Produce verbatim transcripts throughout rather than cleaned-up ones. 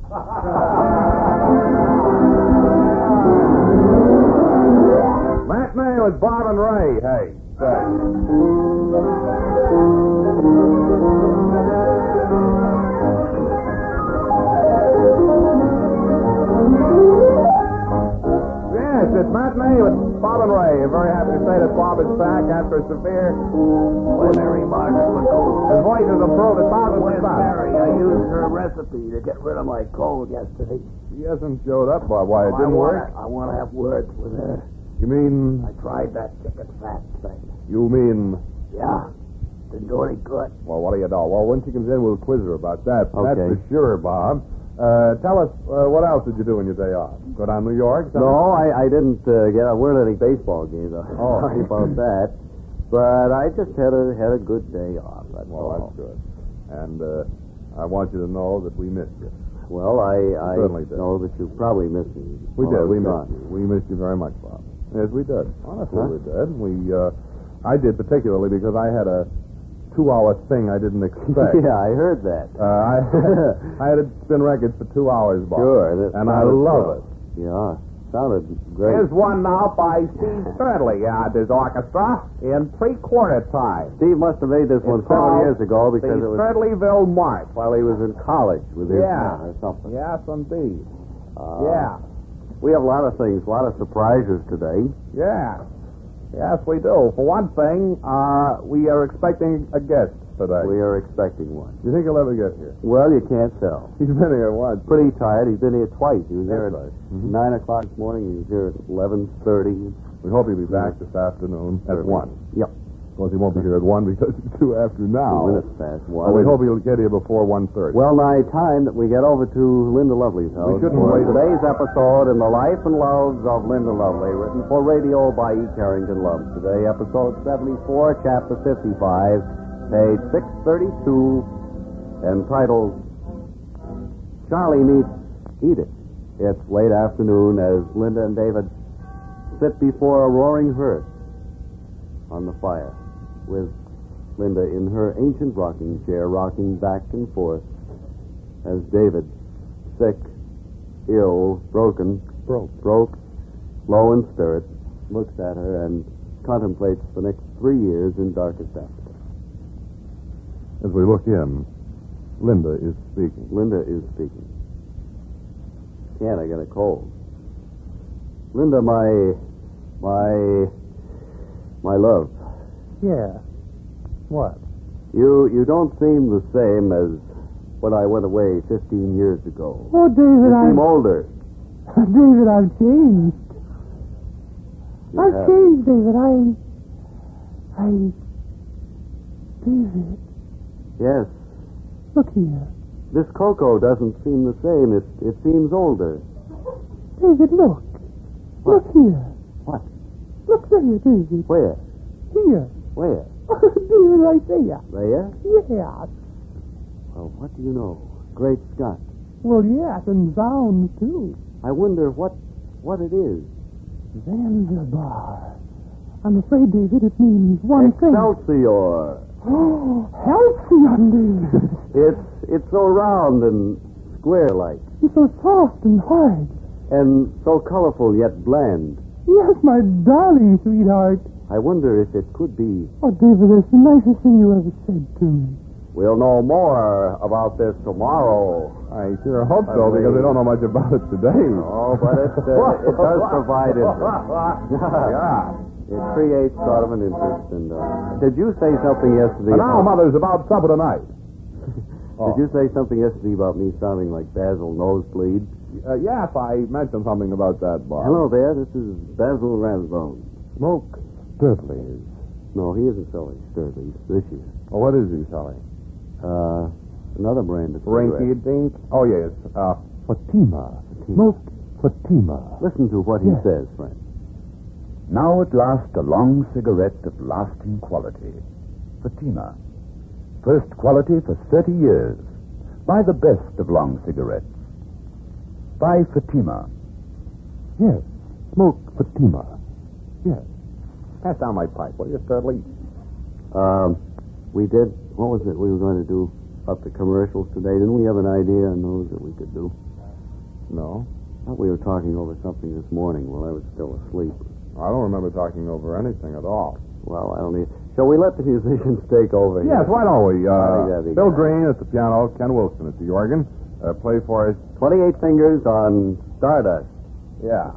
Matinee with Bob and Ray. Hey, say. Yes, it's Matinee with Bob and Ray. I'm very happy to say that Bob is back after a severe Mary Margaret McCool. His voice has improved a thousand Where's percent. Mary? I used her recipe to get rid of my cold yesterday. He hasn't showed up, Bob. Why, it I didn't wanna, work? I want to have words with her. You mean, I tried that chicken fat thing. you mean, Yeah. Didn't do any good. well, what do you know? Well, when she comes in, we'll quiz her about that. That's Okay. for sure, Bob. Uh, tell us, uh, what else did you do on your day off? Go down to New York? No, I, I didn't uh, get. I weren't any baseball games. I'm Oh. sorry about that. But I just had a had a good day off. That's Well, all. that's good. And uh, I want you to know that we missed you. Well, I, I Certainly did. know that you probably missed me. We while I did. was We missed gone. you. We missed you very much, Bob. Yes, we did. Honestly, Huh? we did. We, uh, I did particularly because I had a two-hour thing I didn't expect. Yeah, I heard that. Uh, I I had to spin records for two hours, Bob. Sure, that and I sounded love good. it. Yeah, sounded great. Here's one now by Steve Stradley and his orchestra in three-quarter time. Steve must have made this one It's several called years ago because the it was Stradleyville March. while he was in college with his Yeah. band or something. Yes, indeed. Uh, yeah, We have a lot of things, a lot of surprises today. yeah. Yes, we do. For one thing, uh, we are expecting a guest today. We are expecting one. Do you think he'll ever get here? Well, you can't tell. He's been here once. Pretty tired. He's been here twice. He was here That's at right. Mhm. nine o'clock this morning. He was here at eleven thirty. We hope he'll be back this afternoon at Certainly. one. Yep. Of course, he won't be here at one because it's two after now. Two minutes past one. But we hope he'll get here before one thirty. Well nigh time that we get over to Linda Lovely's house. We shouldn't for wait. today's episode in the life and loves of Linda Lovely, written for radio by E. Carrington Love. Today, episode seventy-four, chapter fifty-five, page six thirty-two, entitled Charlie Meets Edith. It's late afternoon as Linda and David sit before a roaring hearth on the fire, with Linda in her ancient rocking chair, rocking back and forth, as David, sick, ill, broken, broke, broke, low in spirit, looks at her and contemplates the next three years in darkest Africa. As we look in, Linda is speaking. Linda is speaking. Can't I get a cold? Linda, my, my, my love. Yeah. What? You you don't seem the same as when I went away fifteen years ago. Oh, David, You seem I've... older. David, I've changed. You I've have. changed, David. I... I... David, Yes. look here. This cocoa doesn't seem the same. It it seems older. David, look. What? Look here. What? Look there, David. Where? Here. Where? David, right there. There? Yes. Well, what do you know? Great Scott. Well, yes, and sounds, too. I wonder what what it is. Zanzibar. I'm afraid, David, it means one thing. Excelsior. Oh, halcyon, David. It's it's so round and square-like, It's so soft and hard. and so colorful yet bland. Yes, my darling sweetheart. I wonder if it could be. Oh, David, that's the nicest thing you ever said to me. We'll know more about this tomorrow. I sure hope By so, the way- because we don't know much about it today. Oh, but it, uh, it does provide interest. yeah. It creates sort of an interest. And uh, did you say something yesterday? And now, about- Mother's about supper tonight. Oh. Did you say something yesterday about me sounding like Basil Nosebleed? Uh, yes, I mentioned something about that, Bob. Hello there. This is Basil Rathbone. Smoke Sturtley's. No, he isn't selling Sturleys this year. Oh, what is he selling? Uh, another brand of Rinky cigarettes. Dink? Oh, yes. Uh, Fatima. Smoke Fatima. Listen to what he Yes. says, friend. Now at last a long cigarette of lasting quality. Fatima. First quality for thirty years. Buy the best of long cigarettes. Buy Fatima. Yes. Smoke Fatima. Yes. Pass down my pipe, will you, Sturtley? Um, we did, what was it we were going to do up the commercials today? Didn't we have an idea on those that we could do? No. I thought we were talking over something this morning while I was still asleep. I don't remember talking over anything at all. Well, I don't need... Shall we let the musicians take over here? Yes, why don't we? I think Uh, that'd be Bill good. Green at the piano, Ken Wilson at the organ. Uh, play for us. twenty-eight fingers on Stardust. Yeah.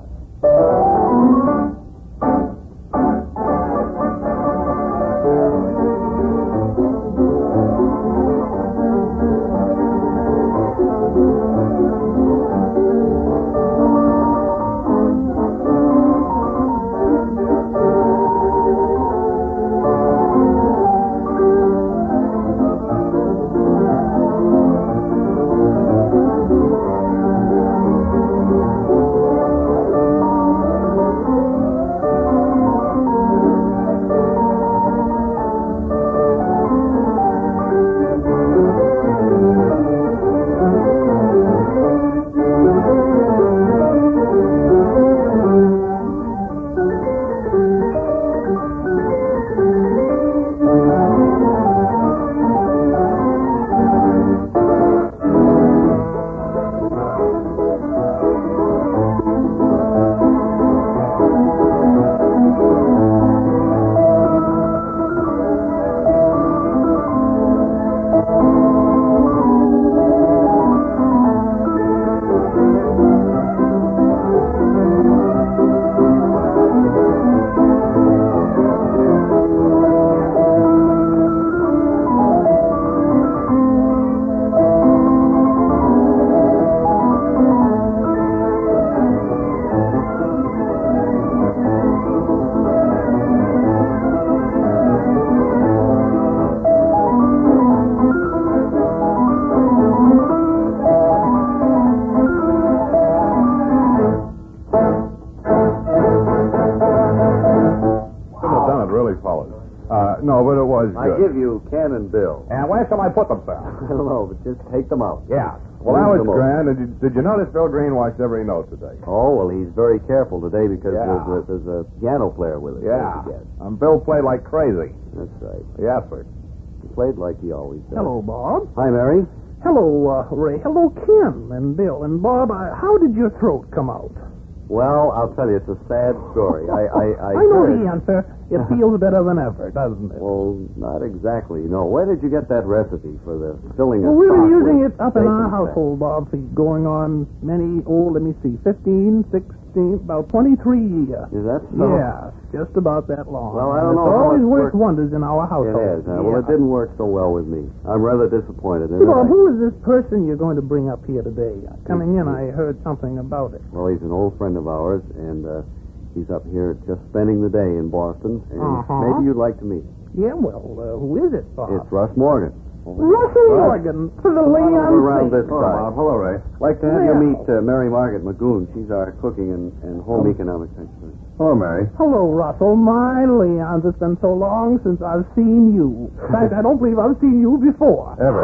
No, but it was I good. give you Ken and Bill. And where shall I put them, sir? I don't know, but just take them out. Yeah. Well, that was Leave them grand. Did you, did you notice Bill Green watched every note today? Oh, well, he's very careful today because Yeah. there's, a, there's a piano player with us. Yeah. don't forget. And Bill played like crazy. That's right. Yes, sir. He played like he always does. Hello, Bob. Hi, Mary. Hello, uh, Ray. Hello, Ken and Bill. And Bob, uh, how did your throat come out? Well, I'll tell you, it's a sad story. I, I, I, I know heard- the answer. It feels better than ever, doesn't it? Well, not exactly. No. Where did you get that recipe for the filling Well, of we've been stock using with it up in our bacon fat? household, Bob, for going on many, oh, let me see, fifteen, sixteen, about twenty-three years. Is that so? Yes, just about that long. Well, I And don't it's know how always it worked works. wonders in our It household. has. Huh? Well, it Yeah. didn't work so well with me. I'm rather disappointed. Hey, isn't Bob, I? who is this person you're going to bring up here today? Coming in, I heard something about it. Well, he's an old friend of ours, and uh, he's up here just spending the day in Boston, and Uh-huh. maybe you'd like to meet him. Yeah, well, uh, who is it, Bob? It's Russ Morgan. Russell Morgan for the Come on Leon over around State. this side. Hello, Ray. Like to have Well. you meet uh, Mary Margaret Magoon. She's our cooking and, and home economics expert. Hello, Mary. Hello, Russell. My Leons, it's been so long since I've seen you. In fact, I don't believe I've seen you before. Ever.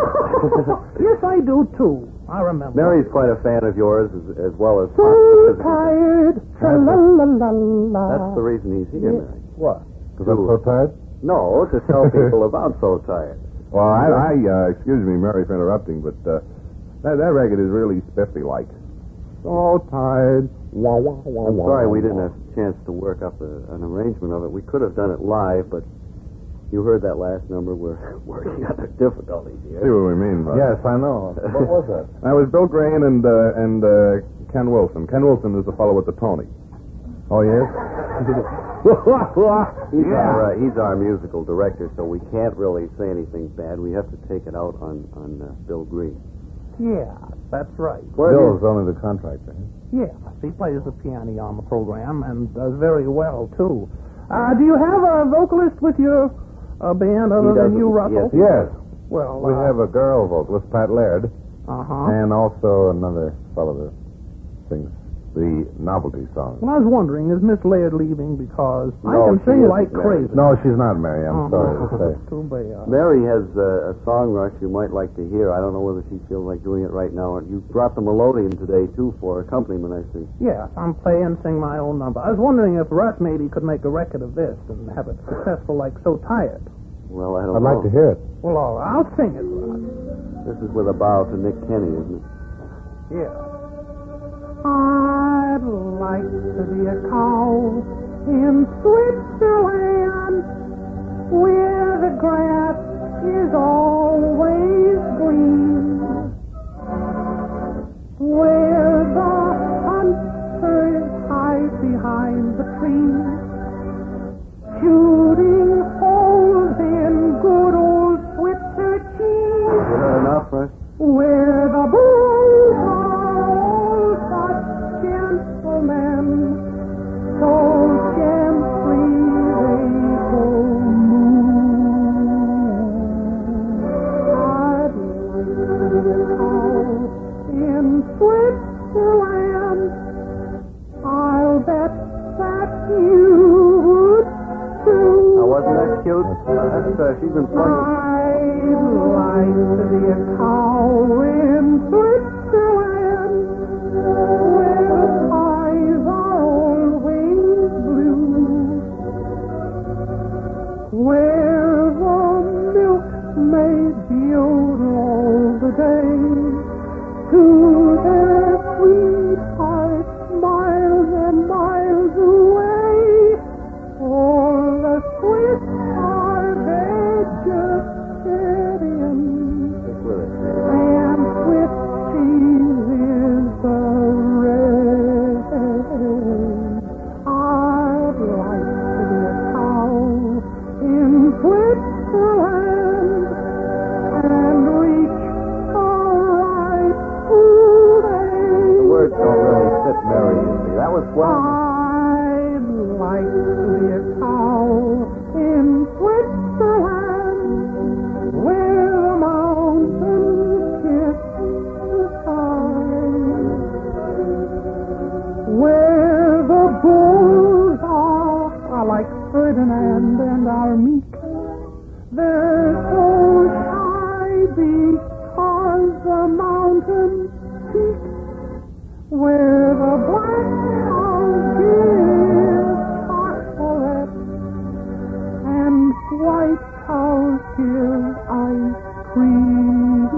Yes, I do, too. I remember. Mary's quite a fan of yours as, as well as... So physical- tired. Tra-la-la-la-la. That's the reason he's here, Yeah. Mary. What? Because I'm so tired? No, to tell people about So Tired. Well, I, I uh, excuse me, Mary, for interrupting, but uh, that, that record is really spiffy-like. So tired. Wah, wah, wah, I'm wah, sorry wah, we didn't wah. have a chance to work up a, an arrangement of it. We could have done it live, but you heard that last number. We're working under difficulties See here. what we mean, right? Yes, I know. What was that? That was Bill Green and uh, and uh, Ken Wilson. Ken Wilson is the fellow with the Tony. Oh, yes? He's, our, uh, he's our musical director, so we can't really say anything bad. We have to take it out on, on uh, Bill Green. Yeah, that's right. Where Bill's only the contractor. Yes, he plays the piano on the program and does very well, too. Uh, do you have a vocalist with your uh, band other He than doesn't- you, Russell? Yes. Well, We uh, have a girl vocalist, Pat Laird, Uh-huh. and also another fellow that sings the novelty song. Well, I was wondering, is Miss Laird leaving because I No, can she sing isn't, like Mary. crazy? No, she's not, Mary. I'm Uh-huh. sorry to say. Too bad. Mary has uh, a song rush you might like to hear. I don't know whether she feels like doing it right now. You brought the melodeon today, too, for accompaniment, I see. Yes, I'm playing, sing my own number. I was wondering if Russ maybe could make a record of this and have it successful like So Tired. Well, I don't I'd know. like to hear it. Well, all right, I'll sing it, Russ. This is with a bow to Nick Kenny, isn't it? Yeah. in Switzerland, where the grass is always green, where the hunters hide behind the trees, shooting holes in good old Switzer cheese. Is that enough, Russ? Where the bulls are all such gentlemen, so gently they go moo. I'd like to out in Switzerland. I'll bet that you would too. Now, wasn't that cute? That's, uh, she's been playing. I'd like to be a cow in Switzerland, where the skies are always blue, where the milkmaids yodel all the day to their sweethearts miles and miles away. All the Swiss are they just get in, Stick with it. and Swiss cheese is the rage. I'd like to be a cow in Switzerland and reach a ripe old age. The words don't really fit Mary, you see. That was swell. I'd like to be a cow in Switzerland, where the mountains kiss the sky, where the bulls are, are like Ferdinand and are meek. They're so shy because the mountains peak, where the black cows give chocolate and white cows give ice cream.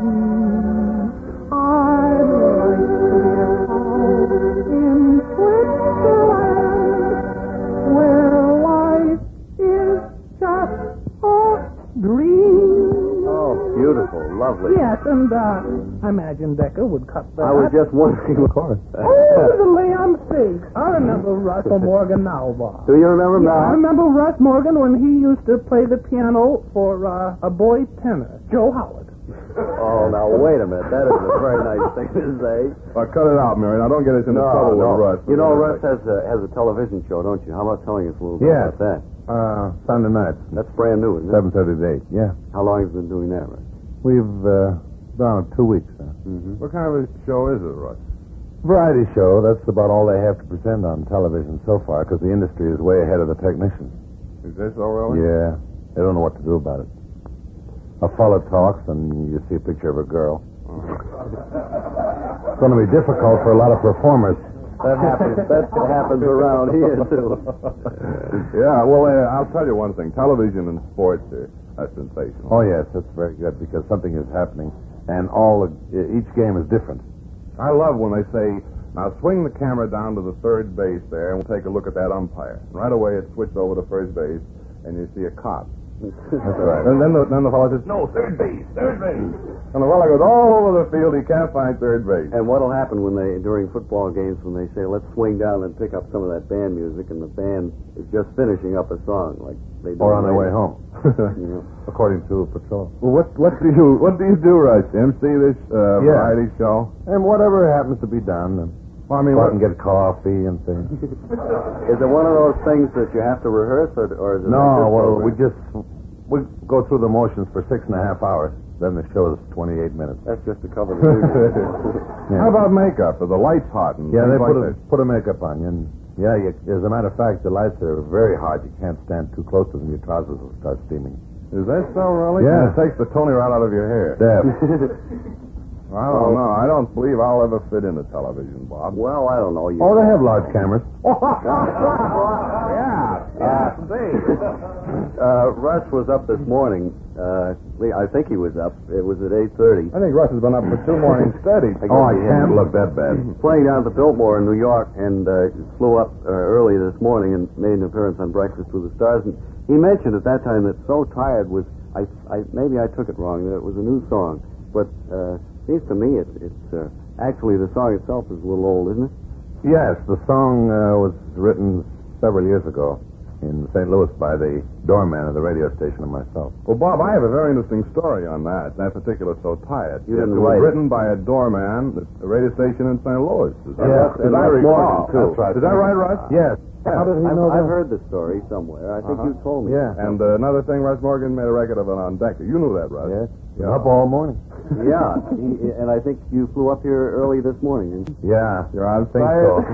I'd like to be a cow in Switzerland, where life is just a dream. Oh, beautiful. Lovely. Yes, and uh, I imagine Decker would cut that. I was just wondering. Of course. Oh, the Lamb Steak. I remember Russell Morgan now, Bob. Do you remember him Yeah, I now? remember Russ Morgan when he used to play the piano for uh, a boy tenor, Joe Howard. Oh, now, wait a minute. That isn't a very nice thing to say. Well, cut it out, Mary. Now, don't get us into trouble with Russ. You know, Russ has a, has a television show, don't you? How about telling us a little bit Yes. about that? Uh, Sunday night, That's brand new, isn't it? seven thirty to eight. Yeah. How long have you been doing that, Russ? We've uh, done it two weeks. Huh? Mm-hmm. What kind of a show is it, Russ? Variety show. That's about all they have to present on television so far, because the industry is way ahead of the technicians. Is this so really? Yeah. They don't know what to do about it. A fellow talks, and you see a picture of a girl. It's going to be difficult for a lot of performers. That happens. That happens around here, too. Yeah, well, uh, I'll tell you one thing. Television and sports are, are sensational. Oh, yes, that's very good, because something is happening, and all the, each game is different. I love when they say, now swing the camera down to the third base there, and we'll take a look at that umpire. And right away, it switched over to first base, and you see a cop. That's right. And then the, then the fellow says, no, third base, third base. And the fellow goes all over the field. He can't find third base. And what'll happen when they, during football games, when they say, let's swing down and pick up some of that band music, and the band is just finishing up a song, like they do. Or on their way home, You know. according to patrol. Well, what what do you what do you do, Russ? M C this uh, Yeah. variety show? And whatever happens to be done, and Well, I mean, go what, out and get coffee and things. Is it one of those things that you have to rehearse, or, or is it? like No, this well, program? we just we go through the motions for six and a half hours. Then the show is twenty-eight minutes. That's just to cover the music. How about makeup? Are the lights hot? And Yeah, things they like put a, this? put a makeup on you. And yeah, you, as a matter of fact, the lights are very hot. You can't stand too close to them. Your trousers will start steaming. Is that so, really? Yeah. And it takes the Tony right out of your hair. Deb. I don't know. I don't believe I'll ever fit into television, Bob. Well, I don't know. You Oh, they have large cameras. Yeah. Yeah. See. Uh, Russ was up this morning. Uh, I think he was up. It was at eight thirty. I think Russ has been up for two mornings steady. Oh, I can't look that bad. Playing down at the Biltmore in New York, and uh, flew up uh, early this morning and made an appearance on Breakfast with the Stars. And he mentioned at that time that So Tired was, I, I maybe I took it wrong, that it was a new song. But uh, seems to me it, it's uh, actually the song itself is a little old, isn't it? Yes, the song uh, was written several years ago in Saint Louis by the doorman of the radio station and myself. Well, Bob, I have a very interesting story on that. That particular So Tired. You didn't it was write it. written by a doorman at a radio station in Saint Louis. Is that, Yes, as and I Russ recall. Morgan, too. That's right. Is that right, Russ? Yes. How did he I've, know I've that? heard the story somewhere. I think Uh-huh. you told me. Yeah. And uh, another thing, Russ Morgan made a record of it on Decca. You knew that, Russ. Yes. Yeah. Up all morning. Yeah, he, and I think you flew up here early this morning, didn't you? Yeah. You're on think fire. so.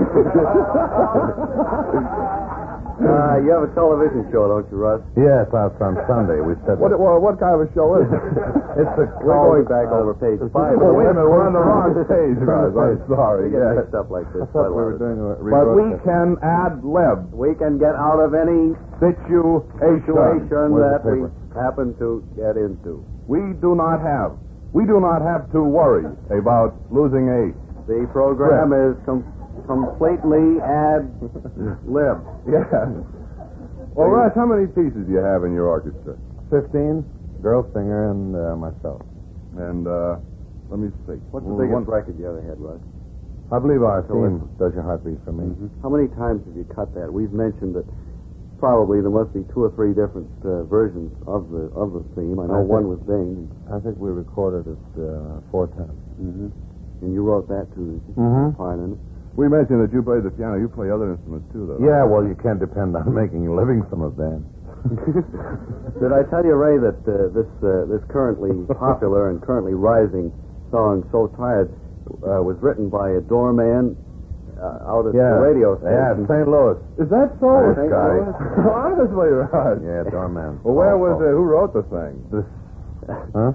Uh, you have a television show, don't you, Russ? Yes, that's on Sunday. We said What, that. well, what kind of a show is it? It's a We're called, going back uh, over page five. Oh, wait a minute. We're on the wrong page, Russ. I'm sorry. We get Yeah. mixed up like this. I thought we quite a were lot. doing a But we rebroadcast. can add lib We can get out of any situation. situation Where's that the we happen to get into. We do not have. We do not have to worry about losing a. The program is com- completely ad lib. Yes. Well, Russ, how many pieces do you have in your orchestra? Fifteen, girl singer, and uh, myself. And uh, let me see. What's the Well, biggest one- record you ever had, Russ? I believe our So theme does your heartbeat for me. How many times have you cut that? We've mentioned that probably there must be two or three different uh, versions of the of the theme. I know I one think- was Bing, I think we recorded it uh, four times. mm-hmm. and you wrote that too. Mhm. Part in it. We mentioned that you play the piano. You play other instruments too, though. Yeah, well, you can't depend on making a living from a band. Did I tell you, Ray, that uh, this uh, this currently popular and currently rising song, "So Tired," uh, was written by a doorman uh, out at Yeah. the radio Yeah, station? Saint Louis. Is that so? I think guy. so. Honestly, Russ. Yeah, doorman. Well, where was it? Who wrote the thing? This, huh?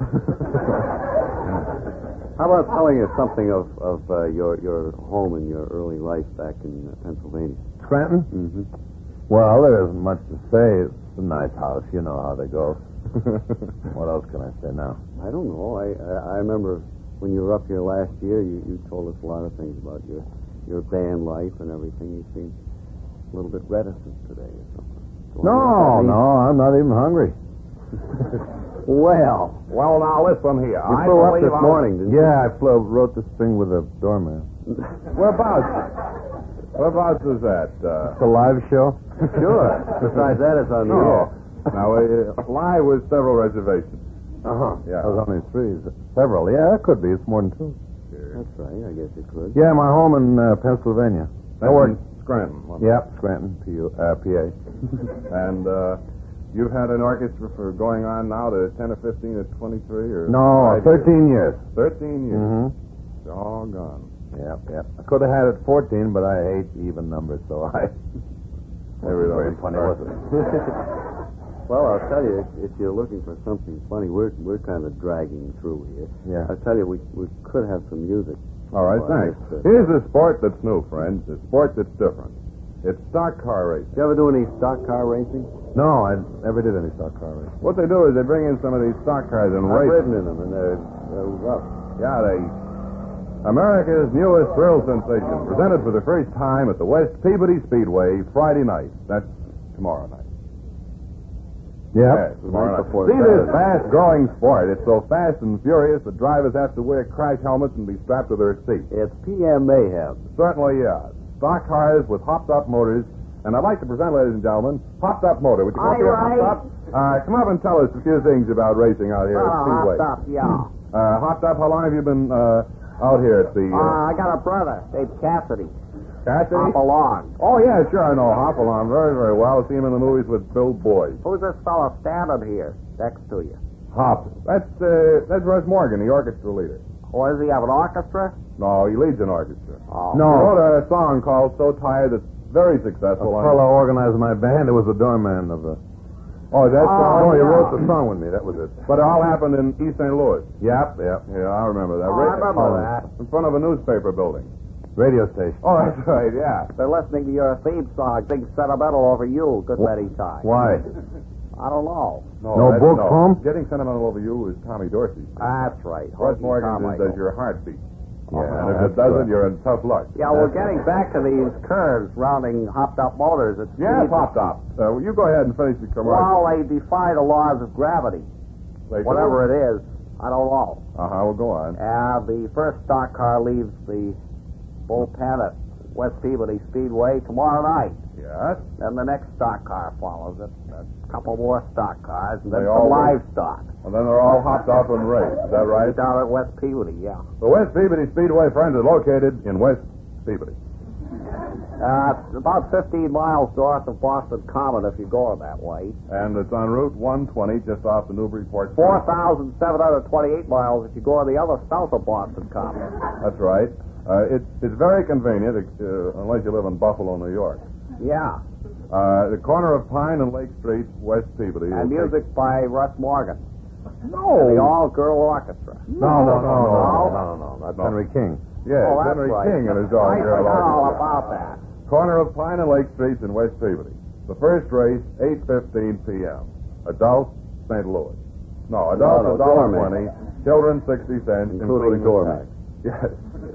How about telling us something of of uh, your your home and your early life back in uh, Pennsylvania? Scranton? Mm-hmm. Well, there isn't much to say. It's a nice house. You know how they go. What else can I say now? I don't know. I, I I remember when you were up here last year, you, you told us a lot of things about your your band life and everything. You seem a little bit reticent today or something. Do I know No, what that no, I'm not even hungry. means? Well, Well, now listen here. you I flew up believe this I'm- morning, didn't you? Yeah, I flew, wrote this thing with a doorman. Whereabouts? Whereabouts is that? Uh, It's a live show? Sure. Besides that, it's on the no. air. Now, uh, live with several reservations. Uh-huh. Yeah. There's only three. Several. Yeah, that could be. It's more than two. That's right. I guess you could. Yeah, my home in uh, Pennsylvania. That's I work. in Scranton. wasn't it? Yep, Scranton, P U, uh, P A. And uh, you've had an orchestra for going on now to ten or fifteen or twenty-three or No, five thirteen years. years? Thirteen years. Mm-hmm. All gone. Yep, yep. I could have had it fourteen, but I hate even numbers, so I. Every Very day. funny, wasn't it? Well, I'll tell you, if, if you're looking for something funny, we're we're kind of dragging through here. Yeah. I'll tell you, we we could have some music. All right, Well, thanks. it's, uh, Here's a sport that's new, friends. A sport that's different. It's stock car racing. Did you ever do any stock car racing? No, I never did any stock car racing. What they do is they bring in some of these stock cars and I've race. ridden in them, and they're, they're rough. Yeah, they. America's newest thrill sensation, presented for the first time at the West Peabody Speedway Friday night. That's tomorrow night. Yep. Yes, tomorrow night night. before See this Saturday. fast-growing sport. It's so fast and furious that drivers have to wear crash helmets and be strapped to their seats. It's P M Mayhem. Certainly, yeah. Stock cars with hopped-up motors. And I'd like to present, ladies and gentlemen, Hopped-Up Motor. Would you come up Aye, here, aye. Hopped Up? Uh, come up and tell us a few things about racing out here at Speedway. Stop, yeah. Uh, Hopped Up, how long have you been uh, out here at the... Uh, Uh, I got a brother named Cassidy. Cassidy? Hop along. Oh, yeah, sure, I know Hopalong very, very well. See him in the movies with Bill Boyd. Who's this fella standing here next to you? Hop. That's, uh, that's Russ Morgan, the orchestra leader. Oh, does he have an orchestra? No, he leads an orchestra. Oh. He No, wrote a song called So Tired that's very a successful. on- fellow organized my band. It was the doorman of the. Oh, that's Oh, oh, he yeah. wrote the song with me. That was it. But it all happened in East Saint Louis. Yep, yep. Yeah, I remember that. Oh, I remember that. In front of a newspaper building. Radio station. Oh, that's right, yeah. They're listening to your theme song, Big Sentimental over you. Good many times. Why? I don't know. No that's- book home? Getting Sentimental Over You is Tommy Dorsey. That's right. Russ Hoagie Morgan Carmichael. does your heartbeat. Yeah, and if that's it doesn't, right. you're in tough luck. Yeah, we're getting back to these curves rounding hopped-up motors. At Yeah, speeds- Pop Top. Uh, you go ahead and finish the commercial. Well, they defy the laws of gravity. They do? Whatever it is, I don't know. Uh-huh, well, go on. Uh, the first stock car leaves the bullpen at West Peabody Speedway tomorrow night. Yes? Then the next stock car follows it. A couple more stock cars, and then They some all livestock. And then they're all hopped off and raced. Is that right? Down at West Peabody, yeah. The West Peabody Speedway, friends, is located in West Peabody. Uh, it's about fifteen miles north of Boston Common if you're going that way. And it's on Route one twenty, just off the Newburyport. four thousand seven hundred twenty-eight miles if you go on the other south of Boston Common. That's right. Uh, it's, it's very convenient, uh, unless you live in Buffalo, New York. Yeah. Uh, the corner of Pine and Lake Street, West Peabody. And will music by Russ Morgan. take- No! The all-girl orchestra. No, no, no, no, no, no, no, no. That's No. Henry King. Yeah, oh, that's Henry right. King and his dog. I Girl forgot all Orchestra. about that. Corner of Pine and Lake Streets in West Peabody. The first race, eight fifteen p.m. Adults, Saint Louis. No, adults, no, one dollar Dormack. twenty. Children, sixty cents, Including including, the Dormack. tax. Yes.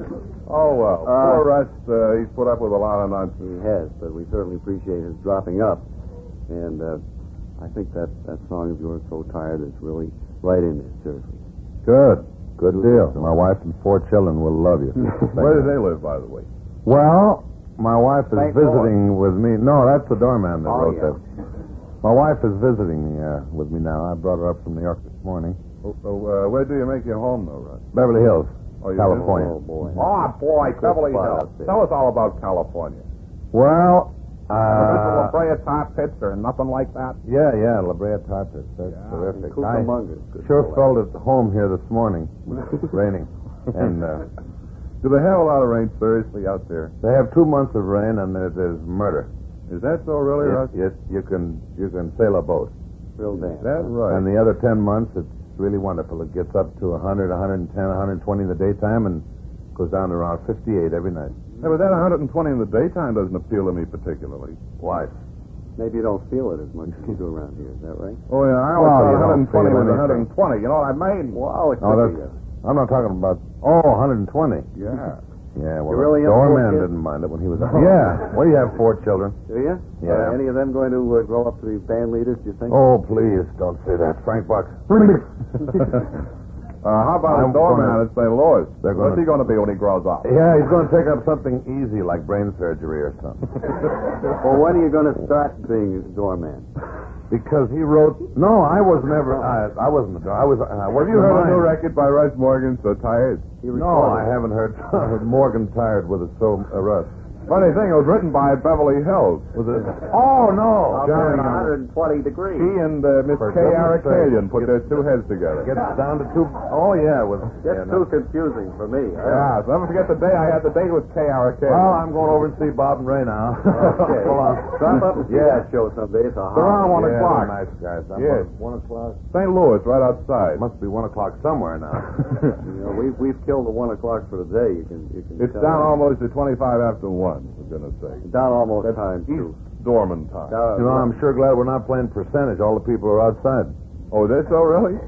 Oh, well. Uh, Poor Russ, uh, he's put up with a lot of nonsense. He has, but we certainly appreciate his dropping up. And uh, I think that, that song of yours, So Tired, is really right in there, seriously. Good. Good Good deal. deal. My wife and four children will love you. Where do they live, by the way? Well, my wife is Saint visiting with me. No, that's the doorman that Oh, wrote yeah. that. My wife is visiting uh, with me now. I brought her up from New York this morning. Oh, oh, uh, where do you make your home, though, Russ? Beverly Hills, Oh, you California. Oh, boy. Oh, boy, Beverly spot Hills. out there. Tell us all about California. Well, Uh, uh, La Brea tar pits or nothing like that? yeah, yeah, La Brea Tar Pits. That's Yeah, terrific. I Cucamonga's good. sure for felt at home here this morning. It's raining. And uh, Do they have a lot of rain, seriously, out there? they have two months of rain, and it is murder. Is that so, really, Russ? It, it, you can you can sail a boat. Real damn. That's right. And the other ten months, it's really wonderful. It gets up to one hundred, one ten, one twenty in the daytime and goes down to around fifty-eight every night. Hey, but that one hundred twenty in the daytime doesn't appeal to me particularly. Why? Maybe you don't feel it as much as you do around here, is that right? Oh, yeah, I Well, always you thought don't one twenty feel was anything. one twenty. You know what I mean? Wow, it Oh, could be. that's, uh, I'm not talking about, oh, one twenty. Yeah. Yeah, well, You really the have four doorman kids? didn't mind it when he was out. Yeah, well, you have four children. Do you? Yeah. Uh, any of them going to uh, grow up to be band leaders, do you think? Oh, please, don't say that. Frank Buck. Uh, how about I'm a doorman gonna- at Saint Louis? They're What's gonna- he going to be when he grows up? Yeah, he's going to take up something easy like brain surgery or something. Well, when are you going to start being a doorman? Because he wrote. No, I was never. I, I wasn't. I was. I Have wasn't you heard a mine. new record by Russ Morgan, So Tired? He No, recorded I it. haven't heard Morgan tired with it so uh, Russ. Funny thing, it was written by Beverly Hills. Was it? Oh no, Out there John. at one hundred twenty degrees. He and uh, Miss For Kay goodness Arakalian sake. put their two heads together. Gets down to two. Oh yeah, with. That's yeah, too no. confusing for me. Yeah, so never forget the day I had the date with Kay Arakalian. Well, I'm going over and see Bob and Ray now. Okay. Hold on. Drop up and see Yeah. that show someday. It's a It's around one Yeah, o'clock. they're nice guys. I'm Yes. One o'clock. Saint Louis, right outside. Must be one o'clock somewhere now. You know, we've, we've killed the one o'clock for the day. You can, you can It's tell. down almost to twenty-five after one, we're going to say. Down almost That's time, too. East Dorman time. Uh, You know, I'm sure glad we're not playing percentage. All the people are outside. Oh, is that so, really?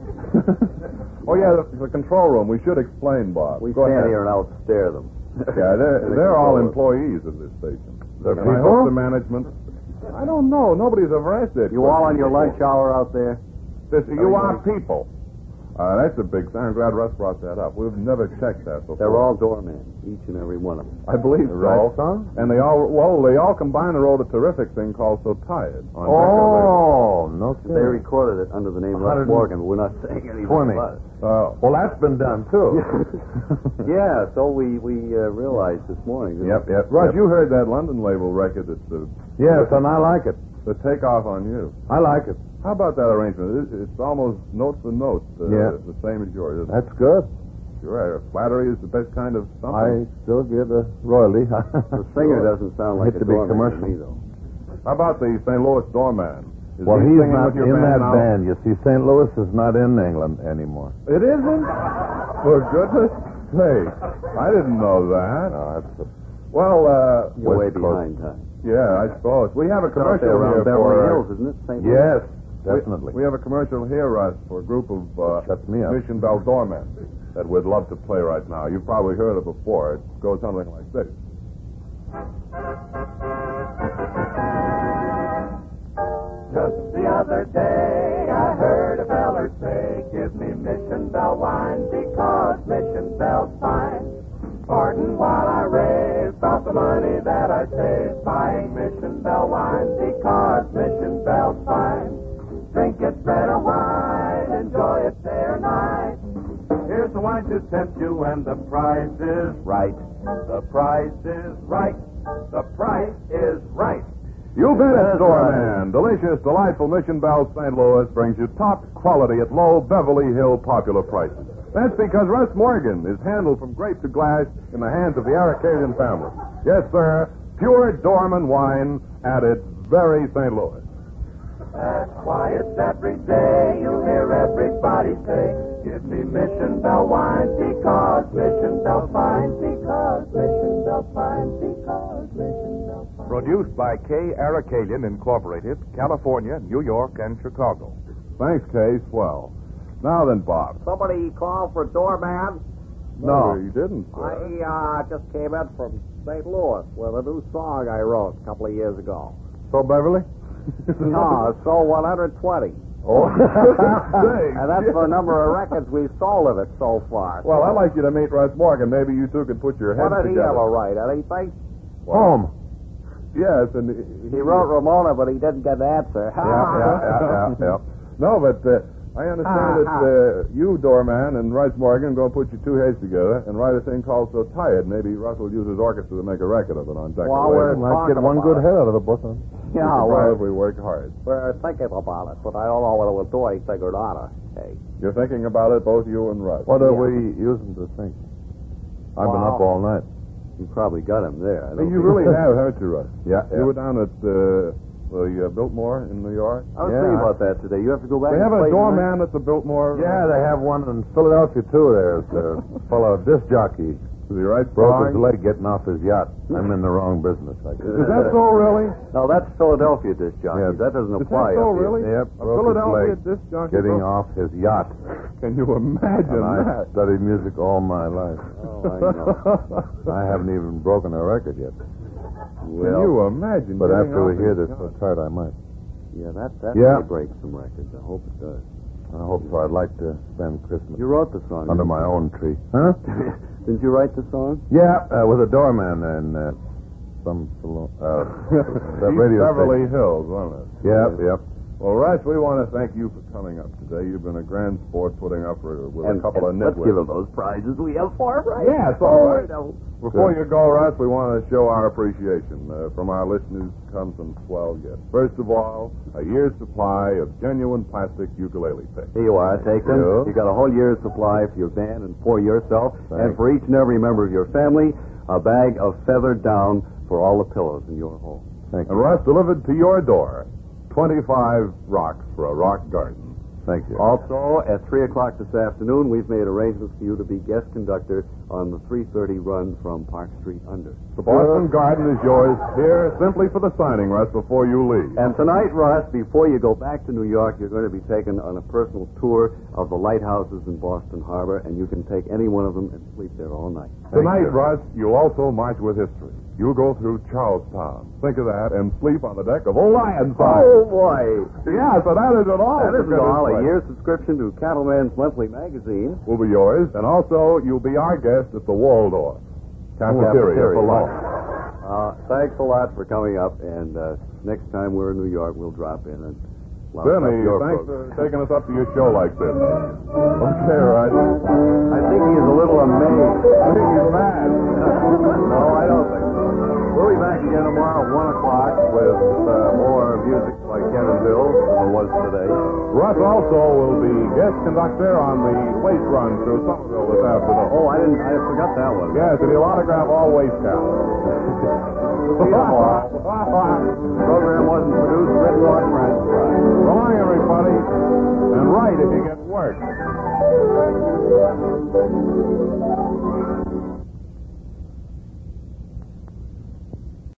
Oh, yeah, the, the control room. We should explain, Bob. we Go stand ahead. here and outstare them. Yeah, they're, In the they're all control room. employees of this station. The And I people? hope the management... I don't know. Nobody's ever asked that. You all on your question lunch hour out there? before. This, you Are are you- people. Uh, that's a big thing. I'm glad Russ brought that up. We've never checked that before. They're all doormen, each and every one of them. I believe The so. right song? And they all, well, they all combined and wrote a terrific thing called So Tired. On record Oh, no They kidding. recorded it under the name one Russ hundred Morgan, but we're not saying anything twenty. about it. label. Uh, Well, that's been done too. Yeah, so we, we uh, realized this morning. didn't Yep, we? yep. Russ, yep. you heard that London label record that's the, Yes, and I like it. the takeoff on you. I like it. How about that arrangement? It- It's almost note for note uh, Yeah. the same as yours. Isn't it? That's good. Sure. Flattery is the best kind of I something. still give a royalty. The singer doesn't sound like Hate a to be doorman to commercial. me, though. How about the Saint Louis doorman? Is Well, he he's singing not with your in band that now? band. You see, Saint Louis is not in England anymore. It isn't? For goodness sake. I didn't know that. No, that's the Well, uh, You're way West Coast. behind time. yeah, I suppose. We have a It's out commercial there around here Beverly for... Hills, isn't it? Saint Louis? Yes, definitely. We, we have a commercial here, Russ, for a group of uh, Shuts me up. Mission Bell doormen that we'd love to play right now. You've probably heard it before. It goes something like this. Just the other day, I heard a feller say, give me Mission Bell wine because Mission Bell's fine. Pardon while I rave about the money that I save buying Mission Bell wine because Mission Bell's fine. Drink it red or white, enjoy it day or night. Here's the wine to tempt you, and the price is right. The price is right. The price is right. You've been a doorman. Delicious, delightful Mission Bell Saint Louis brings you top quality at low Beverly Hill popular prices. That's because Russ Morgan is handled from grape to glass in the hands of the Arcadian family. Yes, sir, pure doorman wine added very Saint Louis. That's why it's every day you hear everybody say, give me Mission Bell wine because Mission Bell fine, because Mission Bell fine, because Mission Bell fine. Produced by K. Aracelian Incorporated, California, New York, and Chicago. Thanks, Kay. Swell. Now then, Bob. Somebody called for doorman? No, you didn't, I sir. uh, just came in from Saint Louis with a new song I wrote a couple of years ago. So, Beverly? No, it sold one hundred twenty. Oh, And that's the number of records we've sold of it so far. Well, I'd like you to meet Russ Morgan. Maybe you two could put your heads What did he together. ever write? Anything? Home. Yes, and He wrote Ramona, but he didn't get an answer. Yeah, yeah, yeah, yeah, yeah. No, but uh, I understand that uh, you, doorman, and Russ Morgan are going to put your two heads together and write a thing called So Tired. Maybe Russ will use his orchestra to make a record of it on Declaration. Well, we're Might get talking one good about head out of the book, huh? Yeah, well, we're, if we work hard. we're thinking about it, but I don't know whether we'll do anything or not. Okay. You're thinking about it, both you and Russ. What are Yeah. we using to think? I've been Wow. up all night. You probably got him there. I Hey, don't you think- really have, haven't you, Russ? Yeah, You were down at uh, the uh, Biltmore in New York. I was Yeah. thinking about that today. You have to go back They and have a play tonight? doorman at the Biltmore. Yeah, they have one in Philadelphia, too. There's a fellow disc jockey. Is he right? Broke his Fine? leg getting off his yacht. I'm in the wrong business, I guess. Is that so, really? No, that's Philadelphia disc jockey. Yes. That doesn't Is apply that so, up here. really? Yep, A broke his Philadelphia leg disc jockey getting broke- off his yacht. Can you imagine And I that? studied music all my life. Oh, I know. I haven't even broken a record yet. Can you imagine? But getting after we off hear his this yacht? so tired, I might. Yeah, that, that Yeah. may break some records. I hope it does. I hope so. I'd like to spend Christmas You wrote the song. under didn't my you? own tree. Huh? Didn't you write the song? Yeah, uh, with a doorman and uh, some salo- uh, that East radio Beverly station. Hills, wasn't it? Yep, yep. Well, Russ, we want to thank you for coming up today. You've been a grand sport putting up for, with And, a couple and of let's give nitwits. him those prizes we have for him, right? Yeah, it's all right. Oh, Before Good. you go, Russ, we want to show our appreciation. Uh, from our listeners comes some swell gifts. First of all, a year's supply of genuine plastic ukulele picks. Here you are, take them. you. You got a whole year's supply for your band and for yourself, and Thanks. for each and every member of your family, a bag of feathered down for all the pillows in your home. Thank And you. Russ, delivered to your door, twenty-five rocks for a rock garden. Thank you. Also, at three o'clock this afternoon, we've made arrangements for you to be guest conductor on the three thirty run from Park Street under. The Boston Garden is yours here simply for the signing, Russ, before you leave. And tonight, Russ, before you go back to New York, you're going to be taken on a personal tour of the lighthouses in Boston Harbor, and you can take any one of them and sleep there all night. Tonight, Russ, you'll also march with history. You'll go through Charlestown. Think of that, and sleep on the deck of Old Ironside. Oh, boy. Yeah, so that isn't all. That for isn't goodness all. A sake. year's subscription to Cattleman's Monthly Magazine. Will be yours, and also you'll be our guest at the Waldorf Cafeteria, Cafeteria. for lunch. Uh, thanks a lot for coming up, and uh, next time we're in New York, we'll drop in and lounge up Benny, your thanks program. for taking us up to your show like this. Okay, right. I think he's a little amazed. I think he's mad. No, I don't think so. We'll be back again tomorrow at one o'clock with uh, more music like Ken and Bill, or was today. Russ also will be guest conductor on the waste run through Somerville this afternoon. Oh, I didn't. I forgot that one. Yes, and he'll autograph all waste cows. See you tomorrow. The program wasn't produced, written, or transcribed. So long, everybody. And write if you get work.